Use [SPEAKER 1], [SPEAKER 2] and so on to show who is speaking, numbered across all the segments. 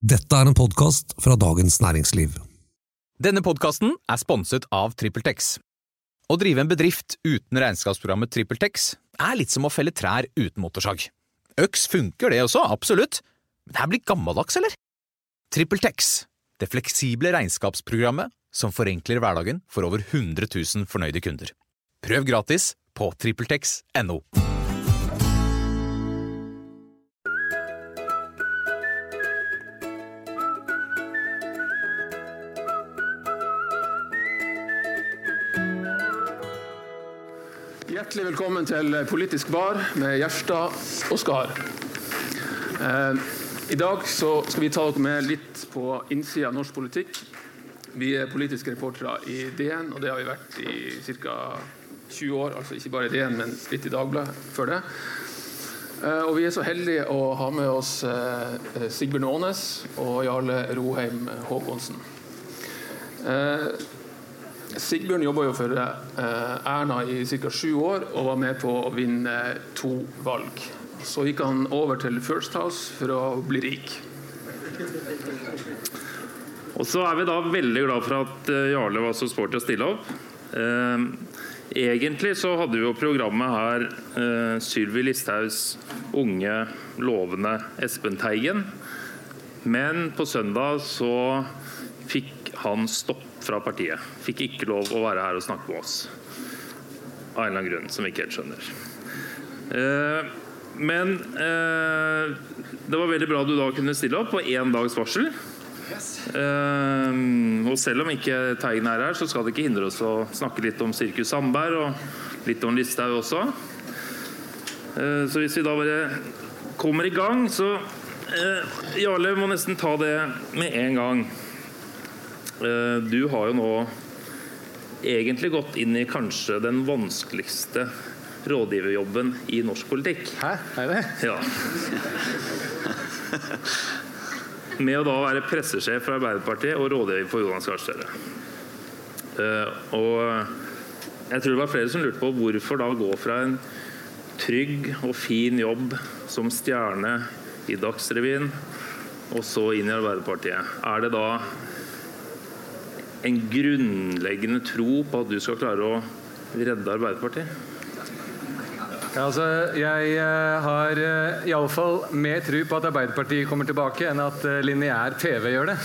[SPEAKER 1] Dette en podcast fra Dagens Næringsliv.
[SPEAKER 2] Denne podcasten sponset av TrippelTex. Å drive en bedrift uten regnskapsprogrammet TrippelTex litt som å felle trær uten motorsag. Øks funker det også, absolutt. Men det blir gammeldags, eller? TrippelTex, det fleksible regnskapsprogrammet som forenkler hverdagen for over 100 000 fornøyde kunder. Prøv gratis på TrippelTex.no.
[SPEAKER 3] Hjertelig velkommen til Politisk bar med Gjerstad og Skar. I dag så skal vi ta dere med litt på innsiden av norsk politikk. Vi politiske reportere i DN, og det har vi vært i ca. 20 år, altså ikke bare i DN, men litt i Dagbladet før det. Og vi så heldige å ha med oss Sigbjørn Aanes og Jarle Roheim Håkonsen. Sigbjørn jobbet jo for Erna i ca. 7 år og var med på å vinne 2 valg. Så gikk han over til First House for å bli rik.
[SPEAKER 4] Og så vi da veldig glad for at Jarle var så sporty å stille opp. Egentlig så hadde vi jo programmet her Sylvi Listhaugs unge, lovende Espen Teigen. Men på søndag så fikk han stopp fra partiet. Fikk ikke lov å være her og snakke med oss. Av en eller annen grunn som vi ikke helt skjønner. Men det var veldig bra at du da kunne stille opp på 1 dags varsel. Og selv om ikke Teigen her, så skal det ikke hindre oss å snakke litt om Sirkus Sandberg og litt om Listhaug også. Så hvis vi da bare kommer i gang, så Jarle må nesten ta det med en gang. Du har jo nå egentlig gått inn i kanskje den vanskeligste rådgiverjobben i norsk politikk.
[SPEAKER 3] Hæ? Det?
[SPEAKER 4] Ja. Med å da være pressesjef for Arbeiderpartiet og rådgiver for Jonas Gahr Støre. Og jeg tror det var flere som lurte på hvorfor da gå fra en trygg og fin jobb som stjerne i Dagsrevyen og så inn i Arbeiderpartiet. Det da en grunnleggende tro på at du skal klare å redde Arbeiderpartiet?
[SPEAKER 5] Ja, altså, jeg har i alle fall mer tro på at Arbeiderpartiet kommer tilbake enn at lineær TV gjør det.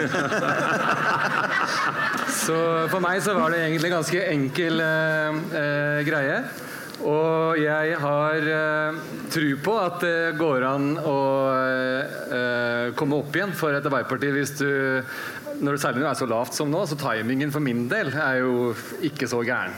[SPEAKER 5] Så for meg så var det egentlig ganske enkel greie. Og jeg har tro på at det går an å komme opp igjen for et Arbeiderparti hvis du, når det særlig så lavt som nå, så timingen for min del jo ikke så gæren.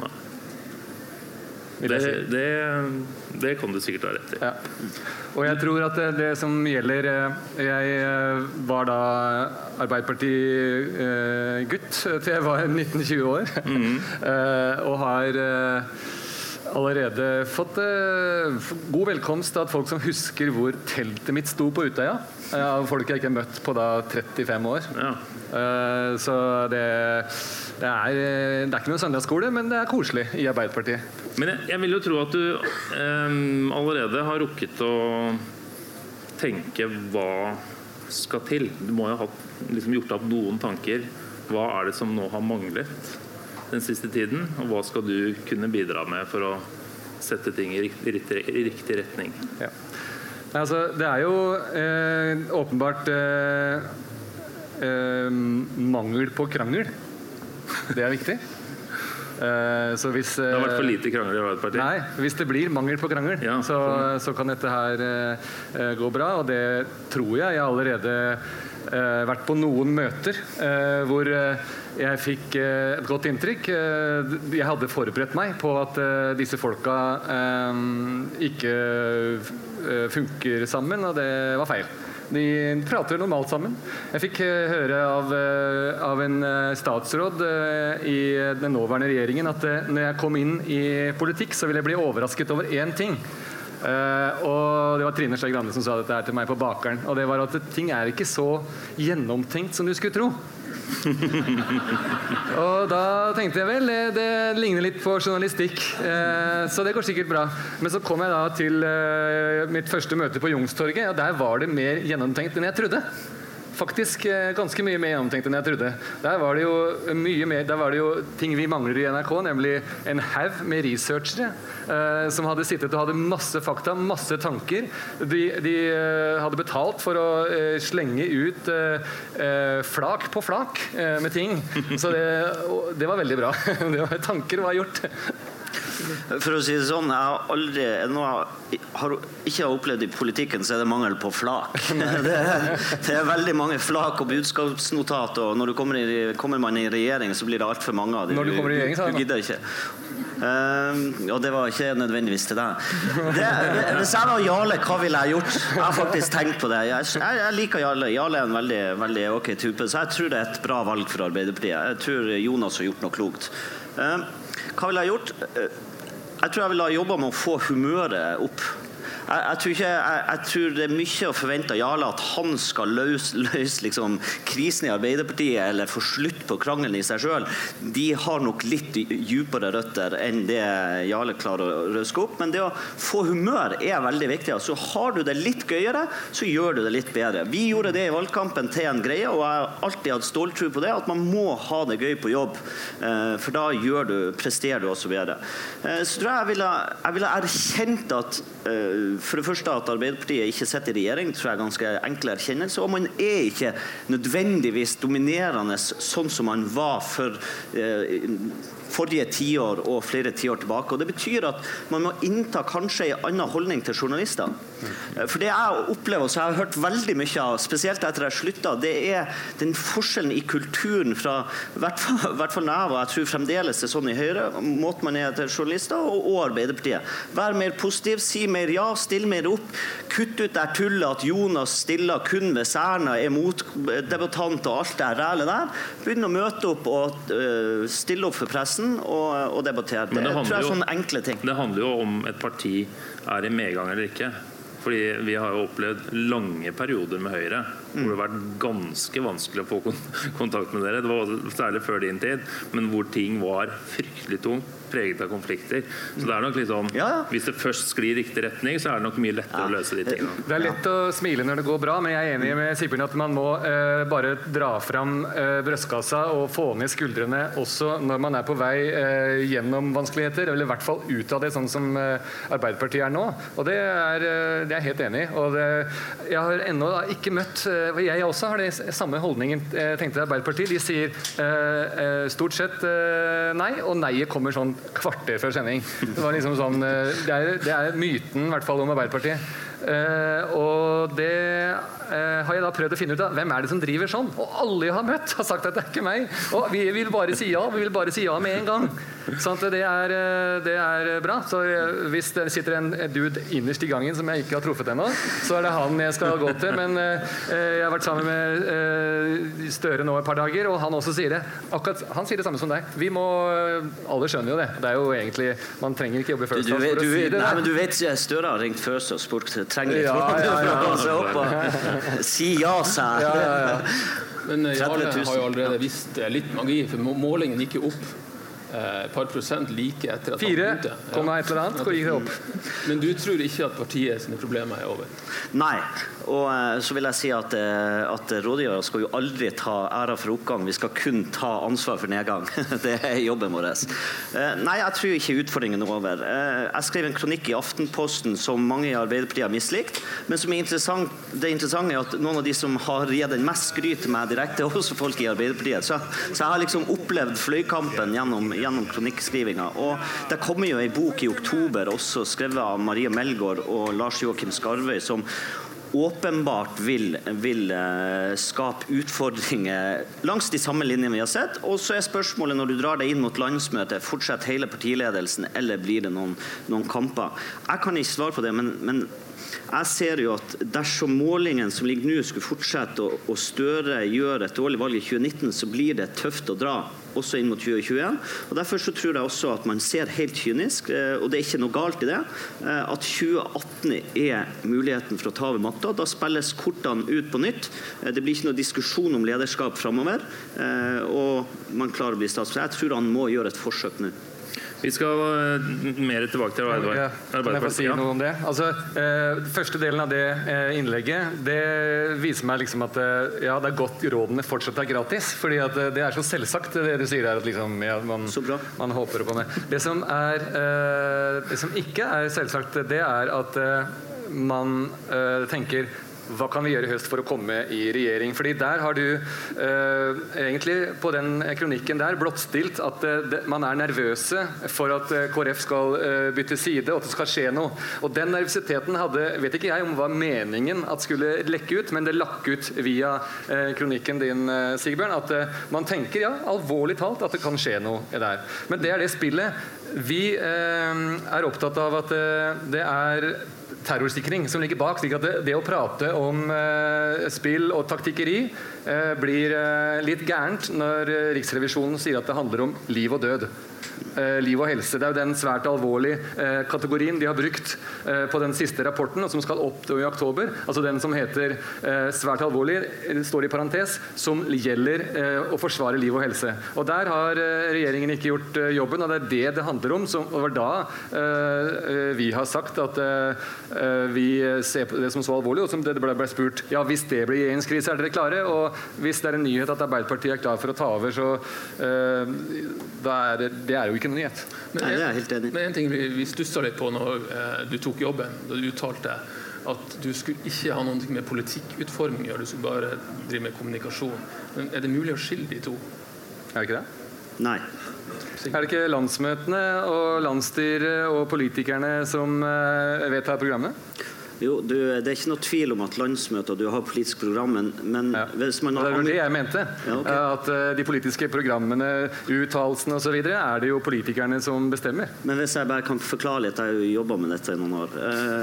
[SPEAKER 4] Det kan du sikkert ha rett i.
[SPEAKER 5] Ja. Og jeg tror at det som gjelder, jeg var da Arbeiderparti-gutt til jeg var 19-20 år, og har allerede fått god velkomst av folk som husker hvor teltet mitt sto på Utøya. Av folk jeg ikke har møtt på da 35 år. Ja. Så det ikke noe søndagsskole, men det koselig i Arbeiderpartiet.
[SPEAKER 4] Men jeg vil jo tro at du allerede har rukket å tenke hva skal til. Du må jo ha gjort opp noen tanker. Hva det som nå har manglet den siste tiden, og hva skal du kunne bidra med for å sette ting i riktig retning?
[SPEAKER 5] Ja. Altså, det jo åpenbart mangel på krangel. Det viktig. Så hvis,
[SPEAKER 4] det har vært for lite krangel i Arbeiderpartiet.
[SPEAKER 5] Nei, hvis det blir mangel på krangel, ja, så kan dette her gå bra, og det tror jeg allerede vært på noen møter hvor jeg fikk et godt inntrykk. Jeg hadde forberedt meg på at disse folka ikke funker sammen, og det var feil. De prater normalt sammen. Jeg fikk høre av en statsråd i den nåværende regjeringen at når jeg kom inn i politikk, så ville jeg bli overrasket over én ting. Og det var Trine Skei Grande som sa dette her til meg på bakeren, og det var at ting ikke så gjennomtenkt som du skulle tro. Og da tenkte jeg vel, det ligner litt på journalistikk, så det går sikkert bra. Men så kom jeg da til mitt første møte på Youngstorget, og der var det mer gjennomtenkt enn jeg trodde. faktisk ganske mye mer gjennomtenkt enn jeg trodde. Der var det jo mye mer, der var det jo ting vi mangler i NRK, nemlig en haug med researchere som hadde sittet og hadde masse fakta, masse tanker. De hadde betalt for å slenge ut flak på flak med ting. Så det var veldig bra. Tanker var gjort.
[SPEAKER 6] For å si det sånn, jeg har ikke opplevd i politikken, så det mangel på flak. Det veldig mange flak og budskapsnotat, og når du kommer man i regjering, så blir det alt for mange av dem.
[SPEAKER 5] Når du kommer i regjering, så
[SPEAKER 6] du gidder ikke. Og det var ikke nødvendigvis til deg. Hvis jeg var Jarle, hva ville jeg gjort? Jeg har faktisk tenkt på det. Jeg liker Jarle. Jarle en veldig ok type, så jeg tror det et bra valg for Arbeiderpartiet. Jeg tror Jonas har gjort noe klokt. Hva ville jeg gjort? Jeg tror jeg ville ha jobbet med å få humøret opp. Jeg tror det mye å forvente av Jarle at han skal løse liksom, krisen i Arbeiderpartiet eller få slutt på krangelen i seg selv. De har nok litt djupere røtter enn det Jarle klarer å røske opp, men det å få humør veldig viktig. Så har du det litt gøyere, så gjør du det litt bedre. Vi gjorde det i valgkampen til en greie, og jeg har alltid hatt ståltro på det, at man må ha det gøy på jobb, for da presterer du også bedre. Så tror jeg ville erkjent at for det første at Arbeiderpartiet ikke sitter i regjering, tror jeg er ganske enkel erkjennelse, og man ikke nødvendigvis dominerende sånn som man var for forrige 10 år og flere 10 år tilbake. Og det betyr at man må innta kanskje en annen holdning til journalister. For det jeg opplever, så jeg har hørt veldig mye av, spesielt etter jeg sluttet, det den forskjellen i kulturen fra, i hvert fall når jeg tror fremdeles det sånn i Høyre, måten man til journalister og Arbeiderpartiet. Vær mer positiv, si mer ja, still mer opp, kutt ut der tullet at Jonas stiller kun hvis Erna motdebattant og alt det rælet der. Begynn å møte opp og stille opp for pressen og debattere. Det tror jeg er sånne enkle ting.
[SPEAKER 4] Det handler jo om et parti i medgang eller ikke. Fordi vi har jo opplevd lange perioder med Høyre hvor det har vært ganske vanskelig å få kontakt med dere. Det var særlig før din tid, men hvor ting var fryktelig tungt, preget av konflikter. Så det er nok litt sånn, hvis det først sklir i riktig retning, så er det nok mye lettere å løse de tingene.
[SPEAKER 5] Det er lett å smile når det går bra, men jeg er enig med Sigbjørn at man må bare dra fram brøstkassa og få ned skuldrene også når man på vei gjennom vanskeligheter, eller i hvert fall ut av det, sånn som Arbeiderpartiet nå. Og det er jeg helt enig i. Og jeg har ennå ikke møtt, jeg også har det samme holdningen, tenkte Arbeiderpartiet. De sier stort sett nei, og nei kommer sånn kvarter før sending. Det var liksom sånn, det er myten i hvert fall om Arbeiderpartiet. Og det har jeg da prøvd å finne ut av. Hvem det som driver sånn? Og alle jeg har møtt har sagt at det ikke meg. Og vi vil bare si ja, med en gang. Sånn at det er bra. Så hvis det sitter en dude innerst i gangen som jeg ikke har truffet ennå, så det han jeg skal gå til. Men jeg har vært sammen med Støre nå et par dager, og han også sier det. Han sier det samme som deg. Vi må, alle skjønner jo det. Det er jo egentlig, man trenger ikke jobbe først for å si det.
[SPEAKER 6] Nei, men du vet, Støre har ringt først og spurt trenger litt for å se opp og si ja seg.
[SPEAKER 3] Men Jarle har jo allerede visst litt magi, for målingen gikk jo opp et par prosent like etter at
[SPEAKER 5] 4, et eller annet, hvor gikk det opp?
[SPEAKER 3] Men du tror ikke at partiet sine problemer over?
[SPEAKER 6] Nei, og så vil jeg si at rådgivere skal jo aldri ta æra for oppgang, vi skal kun ta ansvar for nedgang. Det jobben vår. Nei, jeg tror ikke utfordringen er over. Jeg skrev en kronikk i Aftenposten som mange i Arbeiderpartiet har mislikt, men som det interessante er at noen av de som har gitt den mest skryt til meg direkte, er også folk i Arbeiderpartiet. Så jeg har liksom opplevd fløykampen gjennom kronikkskrivinga. Og det kommer jo en bok i oktober også skrevet av Marie Melgaard og Lars Joakim Skarvøy som åpenbart vil skape utfordringer langs de samme linjene vi har sett. Og så spørsmålet når du drar deg inn mot landsmøtet, fortsetter hele partiledelsen, eller blir det noen kamper? Jeg kan ikke svare på det, men jeg ser jo at dersom målingen som ligger nå skulle fortsette og Støre gjør et dårlig valg i 2019, så blir det tøft å dra også inn mot 2021. Og derfor så tror jeg også at man ser helt kynisk, og det er ikke noe galt i det, at 2018 er muligheten for å ta over makta. Da spilles kortene ut på nytt. Det blir ikke noe diskusjon om lederskap fremover, og man klarer å bli statsminister. Jeg tror han må gjøre et forsøk nå.
[SPEAKER 4] Vi skal mer tilbake til Arbeiderpartiet.
[SPEAKER 5] Kan jeg få si noe om det? Altså, første delen av det innlegget, det viser meg liksom at ja, det godt rådene fortsatt gratis, fordi at det så selvsagt det du sier der, at liksom, ja, man håper å komme. Det som ikke selvsagt, det at man tenker hva kan vi gjøre i høst for å komme i regjering? Fordi der har du egentlig på den kronikken der blottstilt at man nervøse for at KrF skal bytte side, og at det skal skje noe. Og den nervøsiteten vet ikke jeg om var meningen at skulle lekke ut, men det lakk ut via kronikken din, Sigbjørn, at man tenker, ja, alvorlig talt, at det kan skje noe der. Men det det spillet. Vi opptatt av at det terrorsikring som ligger bak, slik at det å prate om spill og taktikkeri blir litt gærent når Riksrevisjonen sier at det handler om liv og død. Liv og helse. Det jo den svært alvorlige kategorien de har brukt på den siste rapporten, og som skal opp i oktober. Altså den som heter svært alvorlig, står i parentes, som gjelder å forsvare liv og helse. Og der har regjeringen ikke gjort jobben, og det det handler om. Og det var da vi har sagt at vi ser på det som så alvorlig, og som det ble spurt, ja, hvis det blir regjeringskrise, dere klare? Og hvis det en nyhet at Arbeiderpartiet klar for å ta over, så da det jo ikke noe nyhet.
[SPEAKER 6] Nei, det helt enig.
[SPEAKER 3] Men en ting vi stusset litt på når du tok jobben, da du uttalte at du skulle ikke ha noe med politikkutforming å gjøre, du skulle bare drive med kommunikasjon. Men det mulig å skille de to?
[SPEAKER 5] Det ikke det?
[SPEAKER 6] Nei.
[SPEAKER 5] Det ikke landsmøtene og landsstyret og politikerne som vedtar programmet?
[SPEAKER 6] Jo, det ikke noe tvil om at landsmøter, du har politisk program, men hvis man har...
[SPEAKER 5] Det det jeg mente,
[SPEAKER 6] ja, okay.
[SPEAKER 5] At de politiske programmene, uttalelsene og så videre, det jo politikerne som bestemmer.
[SPEAKER 6] Men hvis jeg bare kan forklare litt, jeg har jo jobbet med dette i noen år.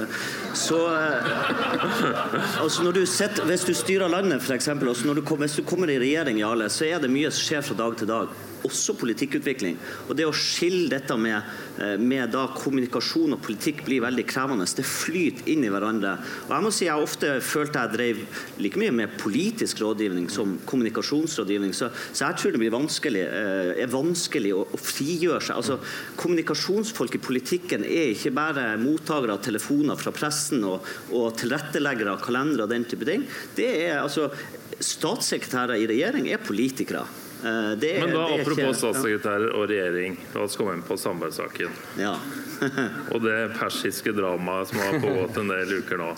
[SPEAKER 6] Altså hvis du styrer landet, for eksempel, hvis du kommer i regjering, Jarle, så det mye som skjer fra dag til dag. Også politikkutvikling. Og det å skille dette med da kommunikasjon og politikk blir veldig krevende. Det flyter inn i hverandre. Og jeg må si, jeg ofte følte jeg drev like mye med politisk rådgivning som kommunikasjonsrådgivning, så jeg tror det blir vanskelig å frigjøre seg. Altså, kommunikasjonsfolk i politikken ikke bare mottakere av telefoner fra pressen og tilretteleggere av kalendere og den type ting. Det altså, statssekretærer i regjering politikere.
[SPEAKER 4] Men da, apropos statssekretærer og regjering, la oss komme inn på Sandberg-saken.
[SPEAKER 6] Ja.
[SPEAKER 4] Og det persiske dramaet som har pågått en del uker nå.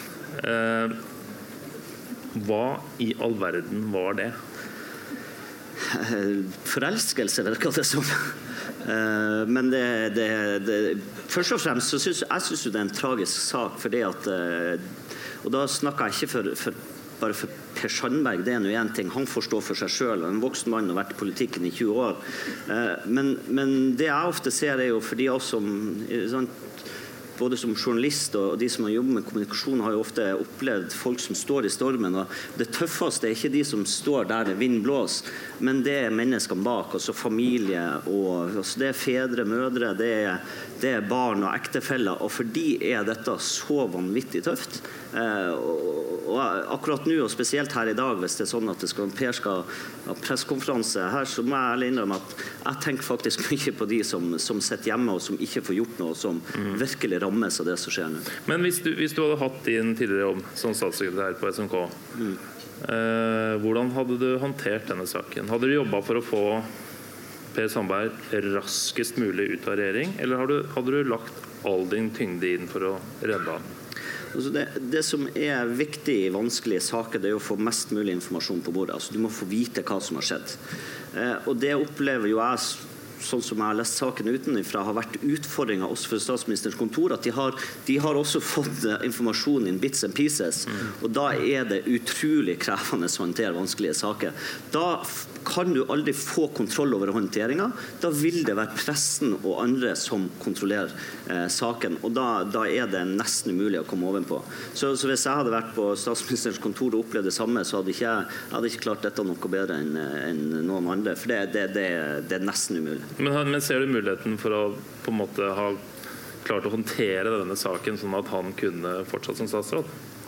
[SPEAKER 4] Hva i all verden var det?
[SPEAKER 6] Forelskelse, virker det som. Men først og fremst så synes jeg det en tragisk sak, fordi at, og da snakker jeg ikke bare for Per Sandberg, det noe en ting. Han får stå for seg selv, en voksen mann har vært i politikken i 20 år. Men det jeg ofte ser jo for de av oss som både som journalist og de som har jobbet med kommunikasjon har jo ofte opplevd folk som står i stormen, og det tøffeste ikke de som står der det vind blås, men det menneskene bak, altså familie, og altså det fedre, mødre, det barn og ektefeller, og for de dette så vanvittig tøft. Og akkurat nå, og spesielt her i dag, hvis det sånn at Per skal ha presskonferanse her, så må jeg ærlig innrømme at jeg tenker faktisk mye på de som sitter hjemme og som ikke får gjort noe, som virkelig rammes av det som skjer nå.
[SPEAKER 4] Men hvis du hadde hatt din tidligere jobb som statssekretær på SMK, hvordan hadde du håndtert denne saken? Hadde du jobbet for å få Per Sandberg raskest mulig ut av regjering, eller hadde du lagt all din tyngde inn for å redde han?
[SPEAKER 6] Altså det som viktig i vanskelige saker, det å få mest mulig informasjon på bordet. Altså, du må få vite hva som har skjedd. Og det opplever jo jeg, sånn som jeg har lest saken utenfra, har vært utfordringer også for statsministerens kontor, at de har også fått informasjon in bits and pieces, og da det utrolig krevende å håndtere vanskelige saker. Da kan du aldri få kontroll over håndteringen. Da vil det være pressen og andre som kontrollerer saken, og da det nesten umulig å komme ovenpå. Så hvis jeg hadde vært på statsministerens kontor og opplevd det samme, så hadde jeg ikke klart dette noe bedre enn noen andre, for det nesten umulig.
[SPEAKER 4] Men ser du muligheten for å på en måte ha klart å håndtere denne saken sånn at han kunne fortsatt som statsråd?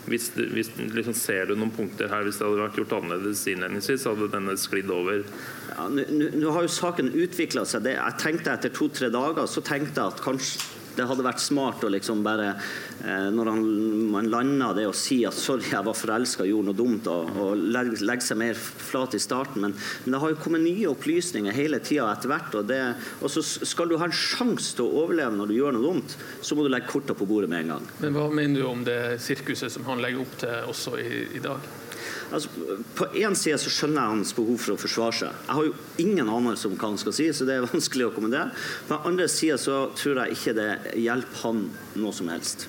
[SPEAKER 4] Hvis liksom, ser du noen punkter her, hvis det hadde vært gjort annerledes innledningsvis, så hadde denne sklidd over?
[SPEAKER 6] Ja, nå har jo saken utviklet seg. Jeg tenkte etter 2-3 dager, så tenkte jeg at kanskje det hadde vært smart å liksom bare, når man landet det, å si at sorry, jeg var forelsket og gjorde noe dumt, og legge seg mer flat i starten. Men det har jo kommet nye opplysninger hele tiden etter hvert, og så skal du ha en sjanse til å overleve når du gjør noe dumt, så må du legge kortet på bordet med en gang.
[SPEAKER 3] Men hva mener du om det sirkuset som han legger opp til også i dag?
[SPEAKER 6] Altså, på en side så skjønner jeg hans behov for å forsvare seg. Jeg har jo ingen anelse om hva han skal si, så det er vanskelig å kommentere. På den andre siden så tror jeg ikke det hjelper han noe som helst.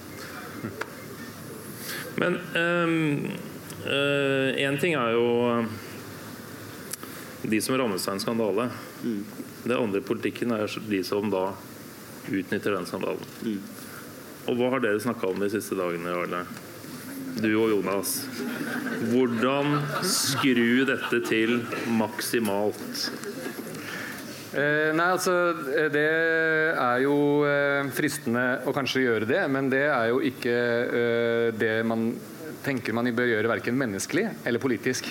[SPEAKER 4] Men en ting er jo de som rammes av en skandale. Det andre i politikken er de som da utnytter den skandalen. Og hva har dere snakket om de siste dagene, Jarle? Du og Jonas. Hvordan skru dette til maksimalt?
[SPEAKER 5] Nei, altså, det er jo fristende å kanskje gjøre det, men det er jo ikke det man tenker man bør gjøre hverken menneskelig eller politisk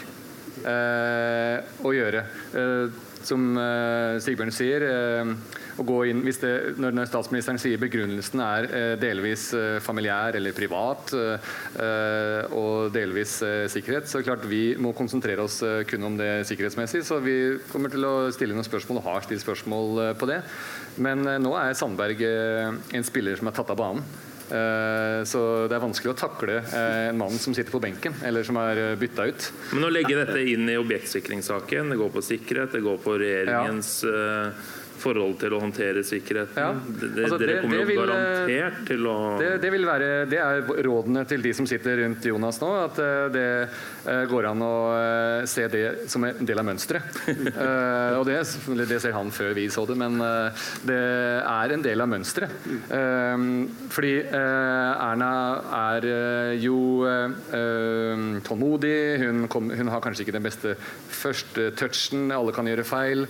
[SPEAKER 5] å gjøre. Som Sigbjørn sier, å gå inn, når statsministeren sier begrunnelsen er delvis familiær eller privat og delvis sikkerhet, så klart vi må konsentrere oss kun om det sikkerhetsmessig, så vi kommer til å stille noen spørsmål og har stilt spørsmål på det. Men nå er Sandberg en spiller som er tatt av banen. Så det er vanskelig å takle en mann som sitter på benken eller som er byttet ut.
[SPEAKER 4] Men å legge dette inn i objektsikringssaken, det går på sikkerhet, det går på regjeringens forhold til å håndtere sikkerheten.
[SPEAKER 5] Altså,
[SPEAKER 4] dere kommer jo garantert til å...
[SPEAKER 5] Det er rådene til de som sitter rundt Jonas nå, at det går an å se det som en del av mønstret. Og det ser han før vi så det, men det er en del av mønstret. Fordi Erna er jo tålmodig, hun har kanskje ikke den beste første touchen, alle kan gjøre feil.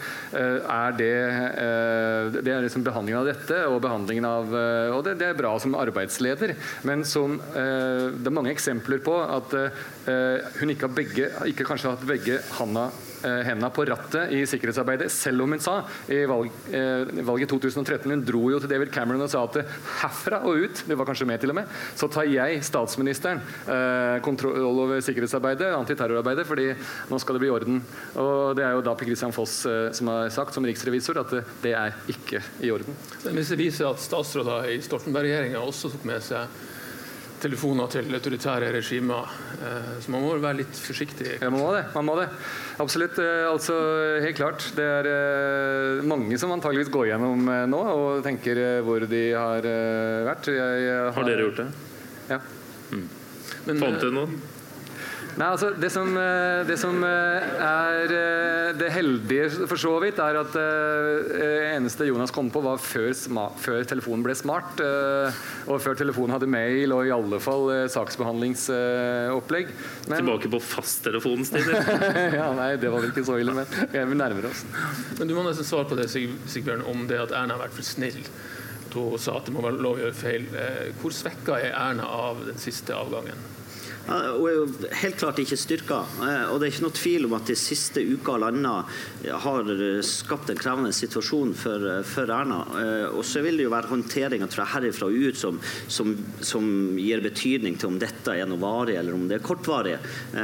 [SPEAKER 5] Det er liksom behandlingen av dette og behandlingen av, og det er bra som arbeidsleder, men som det er mange eksempler på at hun ikke kanskje har hatt begge hendene på rattet i sikkerhetsarbeidet, selv om hun sa i valget 2013, hun dro jo til David Cameron og sa at herfra og ut, det var kanskje med til og med, så tar jeg statsministeren kontroll over sikkerhetsarbeidet, antiterrorarbeidet, fordi nå skal det bli i orden. Og det er jo da Per Christian Foss som har sagt som riksrevisor at det er ikke i orden.
[SPEAKER 3] Men hvis det viser at statsråder i Stoltenberg-regjeringen også tok med seg telefoner til autoritære regimer, så man må være litt forsiktig.
[SPEAKER 5] Ja, man må det. Absolutt. Altså, helt klart. Det er mange som antageligvis går gjennom nå og tenker hvor de har vært.
[SPEAKER 4] Har dere gjort det?
[SPEAKER 5] Ja.
[SPEAKER 4] Fant dere noen?
[SPEAKER 5] Nei, altså det som er det heldige for så vidt er at eneste Jonas kom på var før telefonen ble smart og før telefonen hadde mail og i alle fall saksbehandlingsopplegg.
[SPEAKER 4] Tilbake på fasttelefonens tid?
[SPEAKER 5] Ja, nei, det var vel ikke så ille, men vi nærmer oss.
[SPEAKER 3] Men du må nesten svare på det, Sigbjørn, om det at Erna har vært for snill. Hun sa at det må være lov å gjøre feil. Hvor svekket er Erna av den siste avgangen?
[SPEAKER 6] Hun er jo helt klart ikke styrket, og det er ikke noe tvil om at de siste uka landet har skapt en krevende situasjon for Erna. Og så vil det jo være håndteringen tror jeg, herifra og ut som gir betydning til om dette er noe varig eller om det er kortvarig.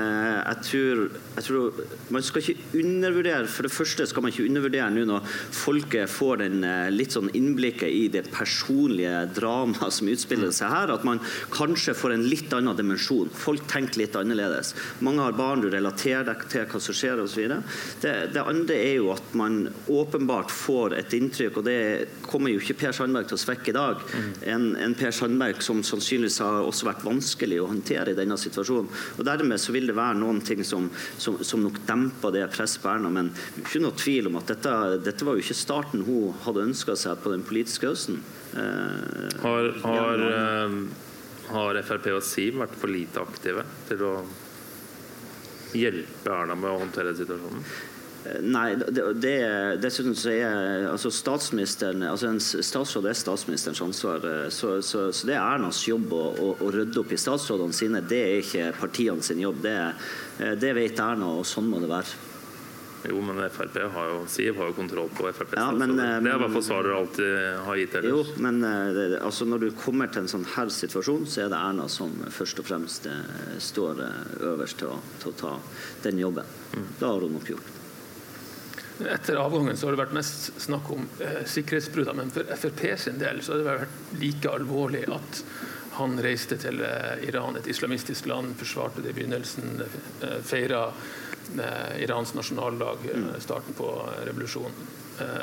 [SPEAKER 6] Jeg tror man skal ikke undervurdere, for det første skal man ikke undervurdere nå når folket får den litt sånn innblikket i det personlige drama som utspiller seg her, at man kanskje får en litt annen dimensjon. Folk tenker litt annerledes. Mange har barn, du relaterer deg til hva som skjer og så videre. Det andre er jo at man åpenbart får et inntrykk, og det kommer jo ikke Per Sandberg til å svekke i dag. En Per Sandberg som sannsynligvis har også vært vanskelig å håndtere i denne situasjonen. Og dermed så vil det være noen ting som nok demper det presset på Erna, men ikke noe tvil om at dette var jo ikke starten hun hadde ønsket seg på den politiske høsten.
[SPEAKER 4] Har FrP og Siv vært for lite aktive til å hjelpe Erna med å håndtere situasjonen?
[SPEAKER 6] Nei, dessuten så altså statsministeren, altså en statsråd statsministerens ansvar, så det Ernas jobb å rydde opp I statsrådene sine, det ikke partiene sin jobb, det vet Erna, og sånn må det være.
[SPEAKER 4] Jo, men Siv har jo kontroll på FrP. Ja, det I hvert fall svar du alltid har gitt ellers.
[SPEAKER 6] Jo, men altså, når du kommer til en sånn her situasjon, så det Erna som først og fremst står øverst til å ta den jobben. Da har hun nok gjort.
[SPEAKER 3] Etter avgangen så har det vært mest snakk om sikkerhetsbrudder, men for FrP sin del så har det vært like alvorlig at han reiste til Iran, et islamistisk land, forsvarte det I begynnelsen, feiret Irans nasjonaldag, starten på revolusjonen.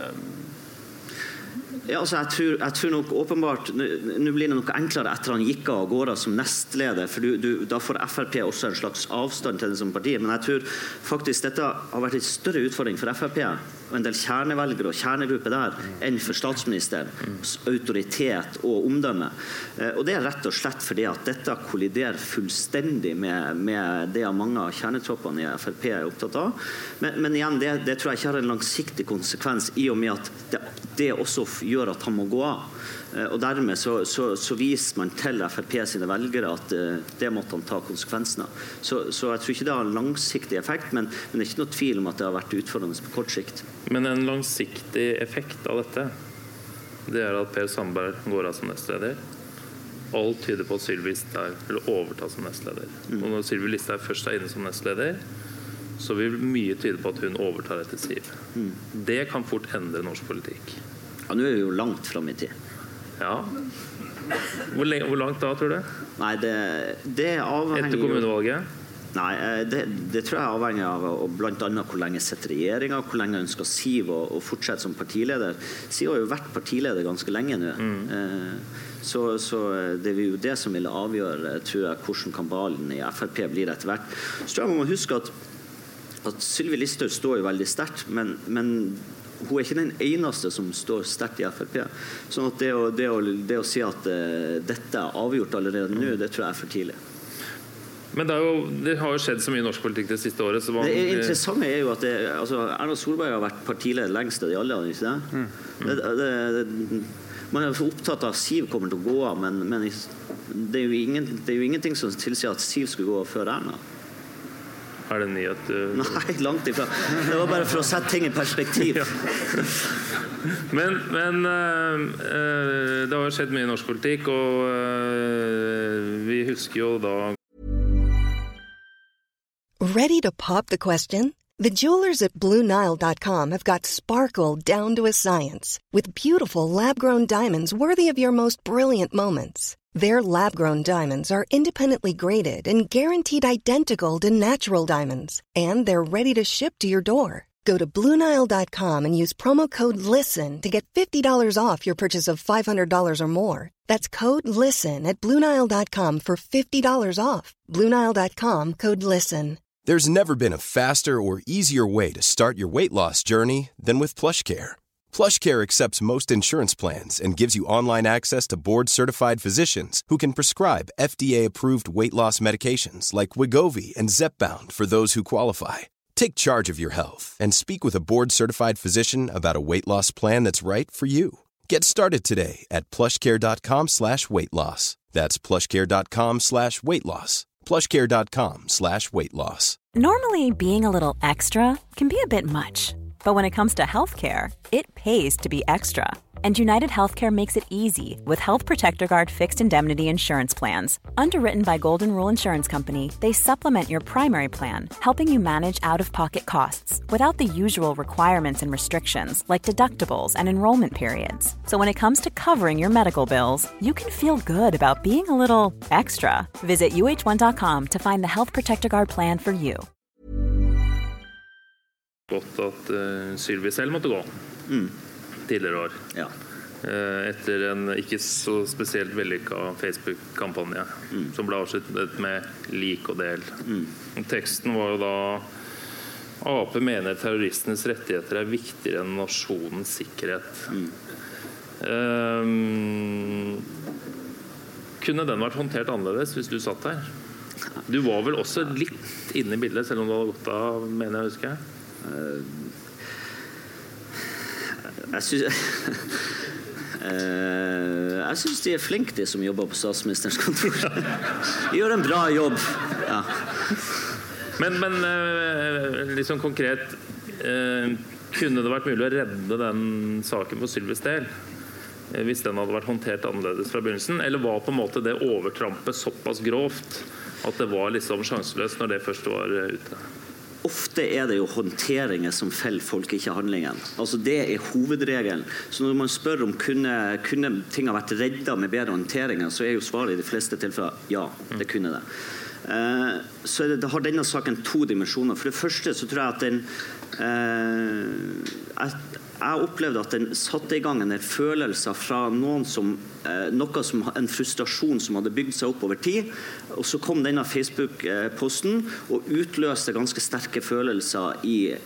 [SPEAKER 6] Ja, altså jeg tror nok åpenbart, nå blir det nok enklere etter han gikk av gårde som nestleder, for da får FrP også en slags avstand til det som parti, men jeg tror faktisk dette har vært en større utfordring for FrP og en del kjernevelgere og kjernegrupper der enn for statsministerens autoritet og omdømme. Og det rett og slett fordi at dette kolliderer fullstendig med det mange av kjernetroppene I FrP opptatt av. Men igjen, det tror jeg ikke har en langsiktig konsekvens I og med at det også gjør at han må gå av. Og dermed så viser man til FrP sine velgere at det måtte han ta konsekvensene. Så jeg tror ikke det har en langsiktig effekt, men det ikke noe tvil om at det har vært utfordrende på kort sikt.
[SPEAKER 4] Men en langsiktig effekt av dette, det at Per Sandberg går av som nestleder. Alt tyder på at Sylvi Listhaug vil overta som nestleder. Og når Sylvi Listhaug først inne som nestleder, så vil mye tyde på at hun overtar etter Siv. Det kan fort endre norsk politikk.
[SPEAKER 6] Ja, nå det jo langt frem I tid.
[SPEAKER 4] Ja. Hvor langt da, tror du?
[SPEAKER 6] Nei, det avhenger
[SPEAKER 4] etter kommunevalget?
[SPEAKER 6] Nei, det tror jeg avhenger av blant annet hvor lenge sitter regjeringen, hvor lenge ønsker Siv å fortsette som partileder. Siv har jo vært partileder ganske lenge nå. Så det jo det som vil avgjøre, tror jeg, hvordan kabalen I FrP blir etter hvert. Så tror jeg man må huske at Sylvi Listhaug står jo veldig sterkt, men hun ikke den eneste som står sterkt I FrP. Sånn at det å si at dette avgjort allerede nå, det tror jeg for tidlig.
[SPEAKER 4] Men det har jo skjedd så mye I norsk politikk det siste året. Så
[SPEAKER 6] det interessante jo at Erna Solberg har vært partileder lengst av de alle, ikke det? Man så opptatt av at Siv kommer til å gå av, men det jo ingenting som tilsier at Siv skulle gå av før Erna.
[SPEAKER 4] Det en nyhet?
[SPEAKER 6] Nei, langt ifra. Det var bare for å sette ting I perspektiv.
[SPEAKER 4] Men det har skjedd mye I norsk politikk, og vi husker jo da...
[SPEAKER 7] Ready to pop the question? The jewelers at BlueNile.com have got sparkle down to a science with beautiful lab-grown diamonds worthy of your most brilliant moments. Their lab-grown diamonds are independently graded and guaranteed identical to natural diamonds, and they're ready to ship to your door. Go to BlueNile.com and use promo code LISTEN to get $50 off your purchase of $500 or more. That's code LISTEN at BlueNile.com for $50 off. BlueNile.com, code LISTEN.
[SPEAKER 8] There's never been a faster or easier way to start your weight loss journey than with PlushCare. PlushCare accepts most insurance plans and gives you online access to board-certified physicians who can prescribe FDA-approved weight loss medications like Wegovy and Zepbound for those who qualify. Take charge of your health and speak with a board-certified physician about a weight loss plan that's right for you. Get started today at plushcare.com/weightloss. That's plushcare.com/weightloss. plushcare.com/weightloss.
[SPEAKER 9] Normally, being a little extra can be a bit much. But when it comes to healthcare, it pays to be extra. And United Healthcare makes it easy with Health Protector Guard fixed indemnity insurance plans. Underwritten by Golden Rule Insurance Company, they supplement your primary plan, helping you manage out-of-pocket costs without the usual requirements and restrictions like deductibles and enrollment periods. So when it comes to covering your medical bills, you can feel good about being a little extra. Visit uh1.com to find the Health Protector Guard plan for you.
[SPEAKER 4] Godt at Sylvi selv måtte gå tidligere år.
[SPEAKER 6] Ja.
[SPEAKER 4] Etter en ikke så spesielt vellykket Facebook-kampanje som ble avsluttet med lik og del. Teksten var jo da AP mener terroristenes rettigheter viktigere enn nasjonens sikkerhet. Kunne den vært håndtert annerledes hvis du satt her? Du var vel også litt inne I bildet, selv om du hadde gått av, mener jeg husker jeg?
[SPEAKER 6] Jeg synes de flinke, de som jobber på statsministerens kontor. De gjør en bra jobb. Ja.
[SPEAKER 4] Men liksom konkret, kunne det vært mulig å redde den saken for Sylvis del? Hvis den hadde vært håndtert annerledes fra begynnelsen? Eller var på en måte det overtrampet såpass grovt at det var liksom sjanseløst når det først var ute?
[SPEAKER 6] Ofte det jo håndteringer som feller folk, ikke handlingen. Altså det hovedregelen. Så når man spør om kunne ting ha vært reddet med bedre håndteringer, så jo svaret i de fleste tilfeller ja, det kunne det. Så det har denne saken 2 dimensjoner. For det første så tror jeg at den jeg opplevde at den satte i gang en del følelser fra noen som en frustrasjon som hadde bygd seg opp over tid, og så kom denne Facebook-posten og utløste ganske sterke følelser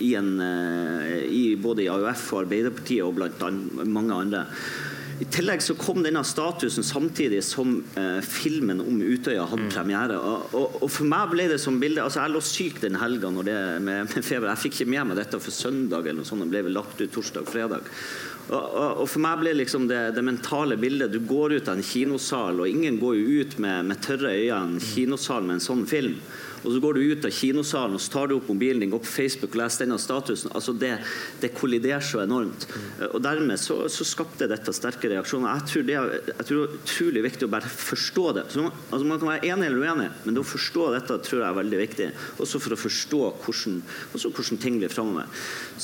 [SPEAKER 6] i både i AUF og Arbeiderpartiet og blant mange andre. I tillegg så kom denne statusen samtidig som filmen om Utøya hadde premiere. Og for meg ble det som bilde, altså jeg lå syk den helgen når det med feber. Jeg fikk ikke med meg dette for søndag eller noe sånt, det ble vel lagt ut torsdag, fredag. Og for meg ble liksom det mentale bildet, du går ut av en kinosal, og ingen går jo ut med tørre øyne en kinosal med en sånn film. Og så går du ut av kinosalen og så tar du opp mobilen din, går på Facebook og leser denne statusen. Altså det kolliderer så enormt. Og dermed så skapte dette sterke reaksjoner. Jeg tror det er utrolig viktig å bare forstå det. Så, altså man kan være enig eller uenig, men det å forstå dette tror jeg er veldig viktig. Også for å forstå hvordan ting blir fremover.